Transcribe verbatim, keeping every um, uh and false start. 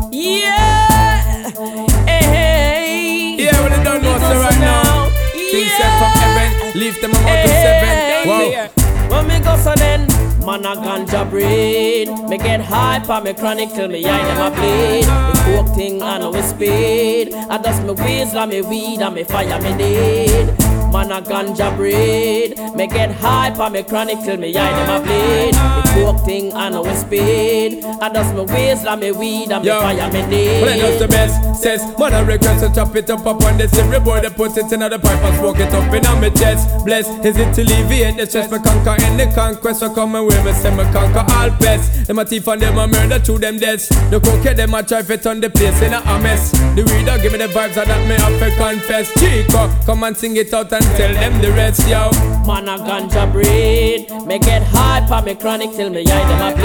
Yeah. Hey, hey. Yeah, well, they don't know so right now. Things set from heaven, leave them among the seven. Wow. When me go so then, man a ganja breed. Me get hype on me chronic till me eye them a bleed. The coke thing I know it's speed. I dust me ways like me weed and me fire me need. Man a ganja breed. Me get hype on me chronic till me eye them a bleed. The coke thing I know it's speed. I dust me ways like me weed and me Yo. fire me need. Well, I know the best says, man, I request to chop it up up on this every boy that puts it in the pipe and smoke it up in on my chest. Bless, is it to alleviate the stress? Me conquer any conquest, so come and wear me say me conquer all pests. Them a thief and them a murder through them deaths. The cocaine them a try to turn the place in a mess. The reader give me the vibes and that me have to confess. Chico, come and sing it out and tell them the rest, yo. Man a ganja breed. Me get hype on me chronic till me eye them a bleed.